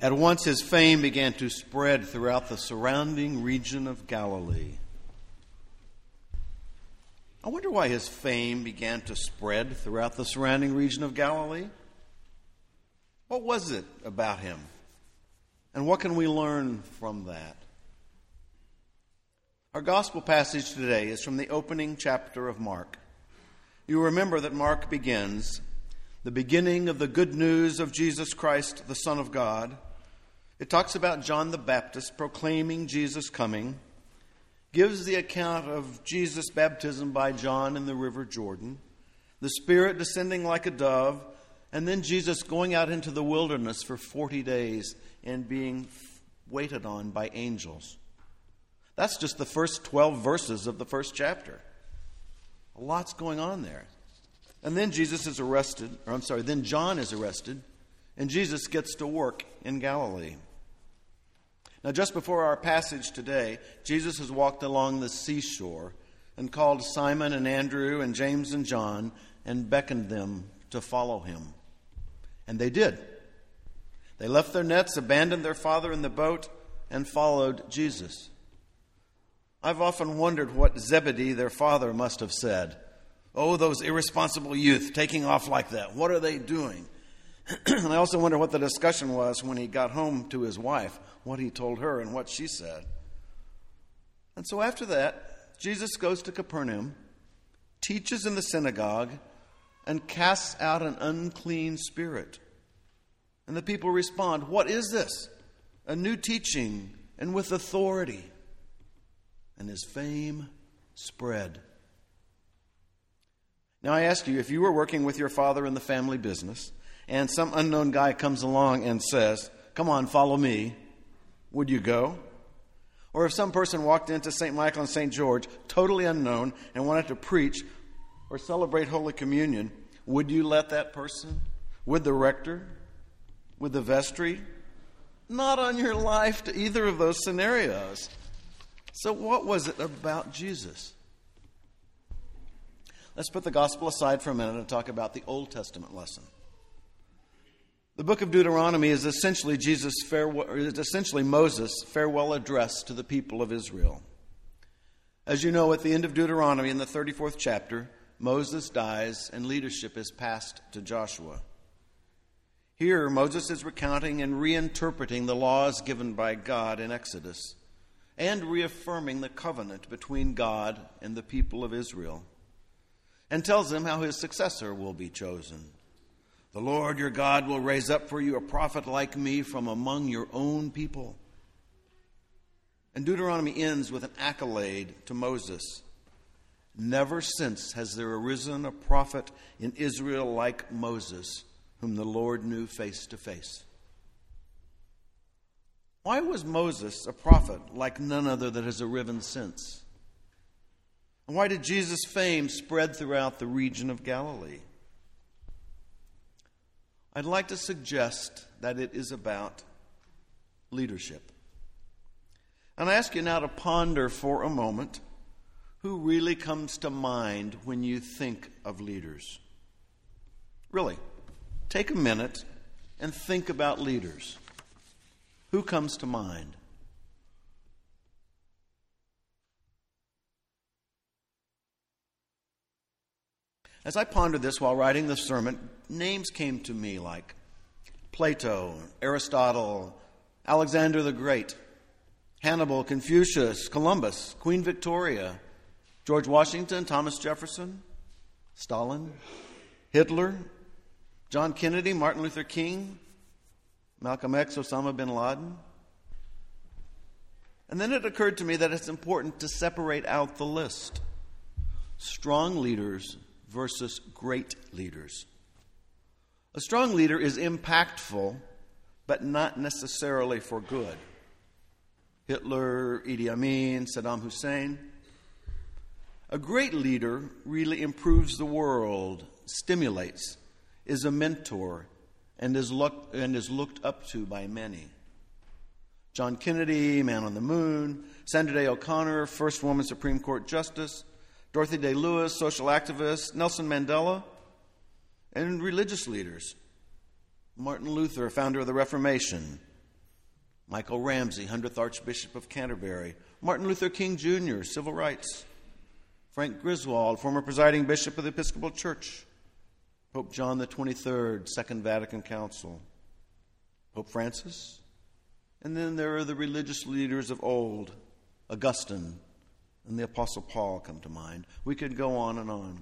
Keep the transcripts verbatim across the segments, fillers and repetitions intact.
At once his fame began to spread throughout the surrounding region of Galilee. I wonder why his fame began to spread throughout the surrounding region of Galilee. What was it about him? And what can we learn from that? Our gospel passage today is from the opening chapter of Mark. You remember that Mark begins, the beginning of the good news of Jesus Christ, the Son of God. It talks about John the Baptist proclaiming Jesus' coming, gives the account of Jesus' baptism by John in the river Jordan, the Spirit descending like a dove, and then Jesus going out into the wilderness for forty days and being waited on by angels. That's just the first twelve verses of the first chapter. A lot's going on there. And then Jesus is arrested, or I'm sorry, then John is arrested, and Jesus gets to work in Galilee. Now, just before our passage today, Jesus has walked along the seashore and called Simon and Andrew and James and John and beckoned them to follow him. And they did. They left their nets, abandoned their father in the boat, and followed Jesus. I've often wondered what Zebedee, their father, must have said. Oh, those irresponsible youth taking off like that. What are they doing? And I also wonder what the discussion was when he got home to his wife, what he told her and what she said. And so after that, Jesus goes to Capernaum, teaches in the synagogue, and casts out an unclean spirit. And the people respond, what is this? A new teaching and with authority. And his fame spread. Now I ask you, if you were working with your father in the family business, and some unknown guy comes along and says, come on, follow me, would you go? Or if some person walked into Saint Michael and Saint George, totally unknown, and wanted to preach or celebrate Holy Communion, would you let that person? Would the rector? Would the vestry? Not on your life to either of those scenarios. So what was it about Jesus? Let's put the gospel aside for a minute and talk about the Old Testament lesson. The book of Deuteronomy is essentially Jesus' farewell, is essentially Moses' farewell address to the people of Israel. As you know, at the end of Deuteronomy, in the thirty-fourth chapter, Moses dies and leadership is passed to Joshua. Here, Moses is recounting and reinterpreting the laws given by God in Exodus and reaffirming the covenant between God and the people of Israel, and tells them how his successor will be chosen. The Lord your God will raise up for you a prophet like me from among your own people. And Deuteronomy ends with an accolade to Moses. Never since has there arisen a prophet in Israel like Moses, whom the Lord knew face to face. Why was Moses a prophet like none other that has arisen since? And why did Jesus' fame spread throughout the region of Galilee? I'd like to suggest that it is about leadership. And I ask you now to ponder for a moment who really comes to mind when you think of leaders. Really, take a minute and think about leaders. Who comes to mind? As I pondered this while writing the sermon, names came to me like Plato, Aristotle, Alexander the Great, Hannibal, Confucius, Columbus, Queen Victoria, George Washington, Thomas Jefferson, Stalin, Hitler, John Kennedy, Martin Luther King, Malcolm X, Osama bin Laden. And then it occurred to me that it's important to separate out the list. Strong leaders versus great leaders. A strong leader is impactful, but not necessarily for good. Hitler, Idi Amin, Saddam Hussein. A great leader really improves the world, stimulates, is a mentor, and is looked, and is looked up to by many. John Kennedy, Man on the Moon, Sandra Day O'Connor, first woman Supreme Court Justice, Dorothy Day Lewis, social activist, Nelson Mandela, and religious leaders. Martin Luther, founder of the Reformation, Michael Ramsey, hundredth Archbishop of Canterbury. Martin Luther King Junior, civil rights. Frank Griswold, former presiding bishop of the Episcopal Church. Pope John the twenty-third, Second Vatican Council. Pope Francis. And then there are the religious leaders of old. Augustine and the Apostle Paul come to mind. We could go on and on.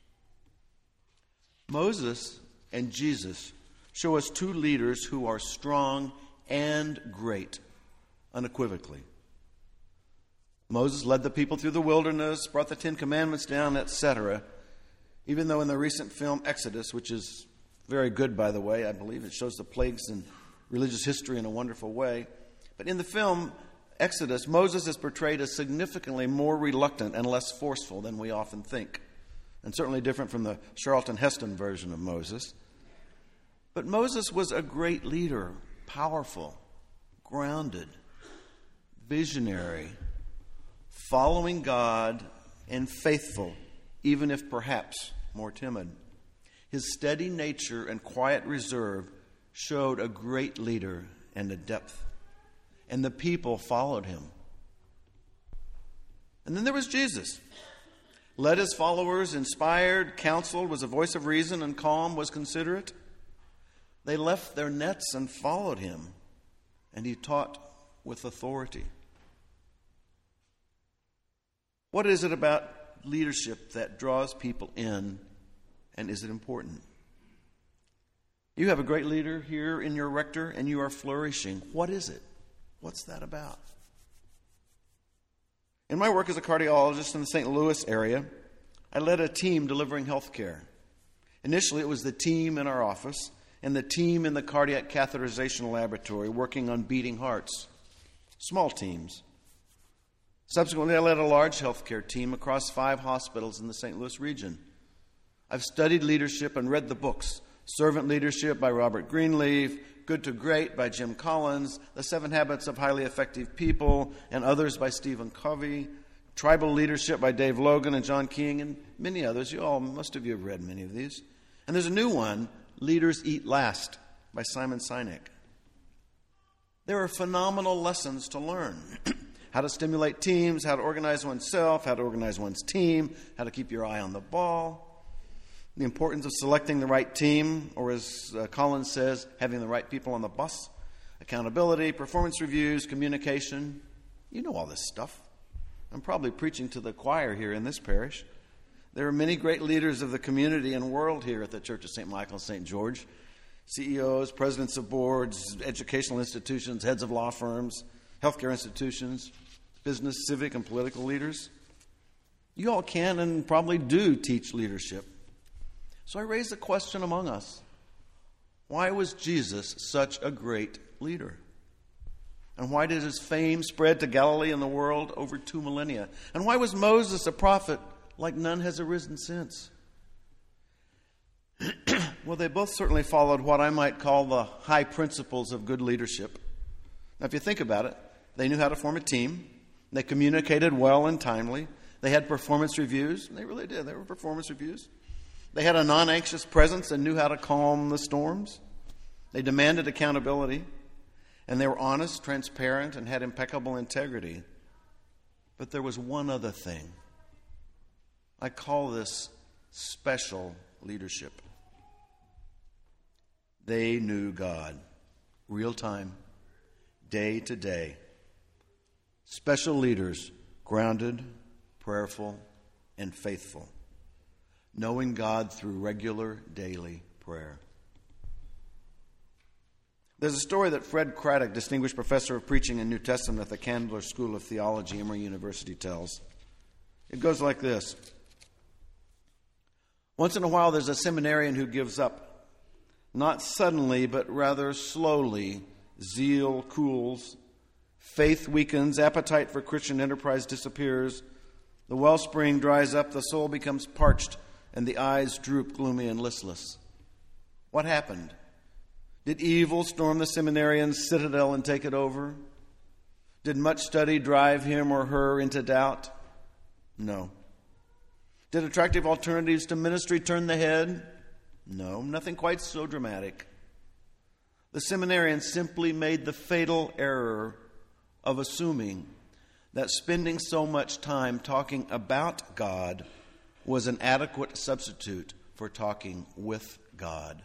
Moses and Jesus show us two leaders who are strong and great, unequivocally. Moses led the people through the wilderness, brought the Ten Commandments down, et cetera. Even though in the recent film Exodus, which is very good, by the way, I believe it shows the plagues and religious history in a wonderful way. But in the film Exodus, Moses is portrayed as significantly more reluctant and less forceful than we often think, and certainly different from the Charlton Heston version of Moses. But Moses was a great leader, powerful, grounded, visionary, following God, and faithful, even if perhaps more timid. His steady nature and quiet reserve showed a great leader and a depth, and the people followed him. And then there was Jesus. Led his followers, inspired, counseled, was a voice of reason, and calm, was considerate. They left their nets and followed him, and he taught with authority. What is it about leadership that draws people in, and is it important? You have a great leader here in your rector, and you are flourishing. What is it? What's that about? In my work as a cardiologist in the Saint Louis area, I led a team delivering health care. Initially, it was the team in our office and the team in the cardiac catheterization laboratory working on beating hearts. Small teams. Subsequently, I led a large healthcare team across five hospitals in the Saint Louis region. I've studied leadership and read the books, Servant Leadership by Robert Greenleaf, Good to Great by Jim Collins, The Seven Habits of Highly Effective People, and others by Stephen Covey, Tribal Leadership by Dave Logan and John King, and many others. You all, most of you have read many of these. And there's a new one, Leaders Eat Last by Simon Sinek. There are phenomenal lessons to learn. How to stimulate teams, how to organize oneself, how to organize one's team, how to keep your eye on the ball, the importance of selecting the right team, or as uh, Collins says, having the right people on the bus, accountability, performance reviews, communication. You know all this stuff. I'm probably preaching to the choir here in this parish. There are many great leaders of the community and world here at the Church of Saint Michael and Saint George. C E Os, presidents of boards, educational institutions, heads of law firms, healthcare institutions, business, civic, and political leaders. You all can and probably do teach leadership. So I raise the question among us. Why was Jesus such a great leader? And why did his fame spread to Galilee and the world over two millennia? And why was Moses a prophet like none has arisen since? Well, they both certainly followed what I might call the high principles of good leadership. Now, if you think about it, they knew how to form a team. They communicated well and timely. They had performance reviews. They really did. They were performance reviews. They had a non-anxious presence and knew how to calm the storms. They demanded accountability. And they were honest, transparent, and had impeccable integrity. But there was one other thing. I call this special leadership. They knew God, real time, day to day. Special leaders, grounded, prayerful, and faithful, knowing God through regular daily prayer. There's a story that Fred Craddock, distinguished professor of preaching and New Testament at the Candler School of Theology, Emory University, tells. It goes like this. Once in a while, there's a seminarian who gives up. Not suddenly, but rather slowly, zeal cools, faith weakens, appetite for Christian enterprise disappears, the wellspring dries up, the soul becomes parched, and the eyes droop gloomy and listless. What happened? Did evil storm the seminarian's citadel and take it over? Did much study drive him or her into doubt? No. Did attractive alternatives to ministry turn the head? No, nothing quite so dramatic. The seminarians simply made the fatal error of assuming that spending so much time talking about God was an adequate substitute for talking with God.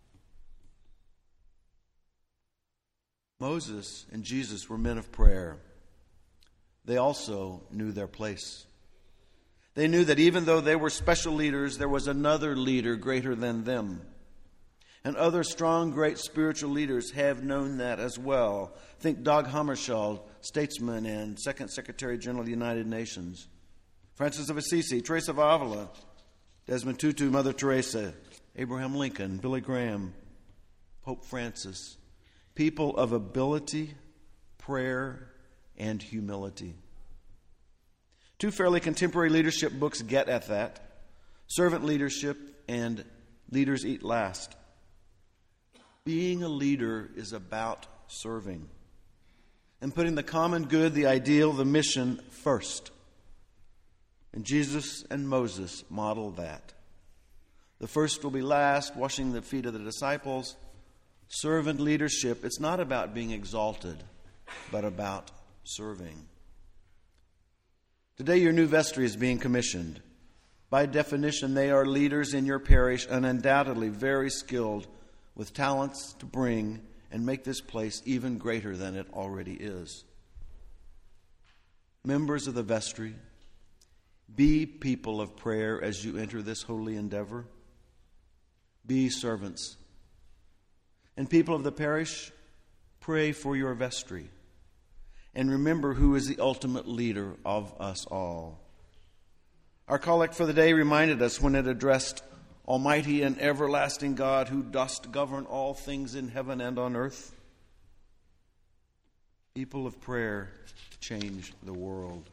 Moses and Jesus were men of prayer. They also knew their place. They knew that even though they were special leaders, there was another leader greater than them. And other strong, great spiritual leaders have known that as well. Think Dag Hammarskjöld, statesman and Second Secretary General of the United Nations. Francis of Assisi, Teresa of Avila, Desmond Tutu, Mother Teresa, Abraham Lincoln, Billy Graham, Pope Francis. People of ability, prayer, and humility. Two fairly contemporary leadership books get at that. Servant Leadership and Leaders Eat Last. Being a leader is about serving and putting the common good, the ideal, the mission first. And Jesus and Moses modeled that. The first will be last, washing the feet of the disciples. Servant leadership, it's not about being exalted, but about serving. Today your new vestry is being commissioned. By definition, they are leaders in your parish and undoubtedly very skilled with talents to bring and make this place even greater than it already is. Members of the vestry, be people of prayer as you enter this holy endeavor. Be servants. And people of the parish, pray for your vestry. And remember who is the ultimate leader of us all. Our collect for the day reminded us when it addressed Almighty and everlasting God, who dost govern all things in heaven and on earth. People of prayer change the world.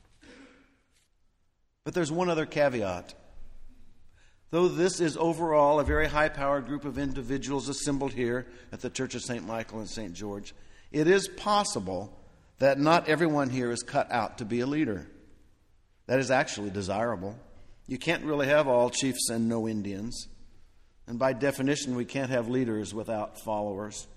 But there's one other caveat. Though this is overall a very high-powered group of individuals assembled here at the Church of Saint Michael and Saint George, it is possible that not everyone here is cut out to be a leader. That is actually desirable. You can't really have all chiefs and no Indians. And by definition, we can't have leaders without followers.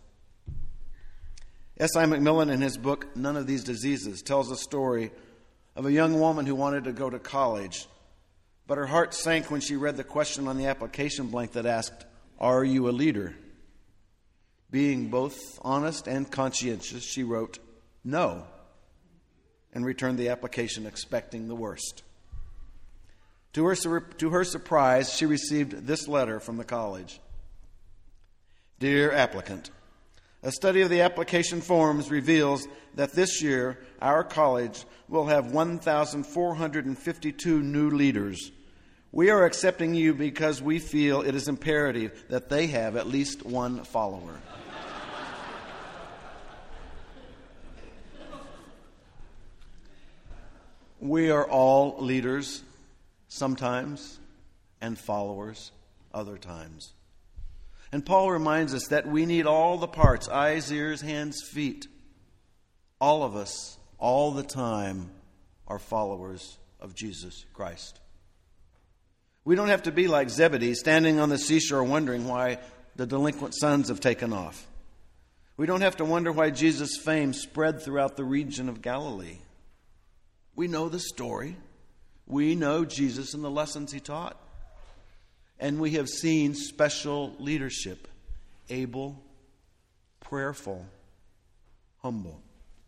S I McMillan, in his book, None of These Diseases, tells a story of a young woman who wanted to go to college, but her heart sank when she read the question on the application blank that asked, "Are you a leader?" Being both honest and conscientious, she wrote, "No," and returned the application expecting the worst. To her, to her surprise, she received this letter from the college. Dear applicant, a study of the application forms reveals that this year our college will have one thousand four hundred fifty-two new leaders. We are accepting you because we feel it is imperative that they have at least one follower. We are all leaders sometimes and followers other times. And Paul reminds us that we need all the parts, eyes, ears, hands, feet. All of us, all the time, are followers of Jesus Christ. We don't have to be like Zebedee, standing on the seashore wondering why the delinquent sons have taken off. We don't have to wonder why Jesus' fame spread throughout the region of Galilee. We know the story. We know Jesus and the lessons he taught. And we have seen special leadership, able, prayerful, humble.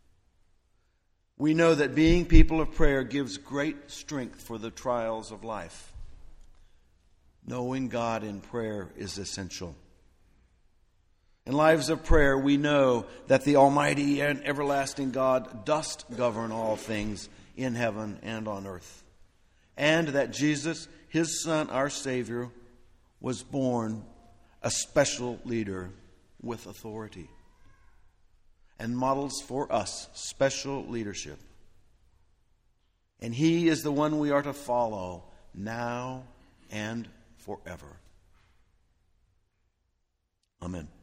We know that being people of prayer gives great strength for the trials of life. Knowing God in prayer is essential. In lives of prayer, we know that the Almighty and everlasting God dost govern all things in heaven and on earth. And that Jesus, his Son, our Savior, was born a special leader with authority and models for us special leadership. And he is the one we are to follow now and forever. Amen.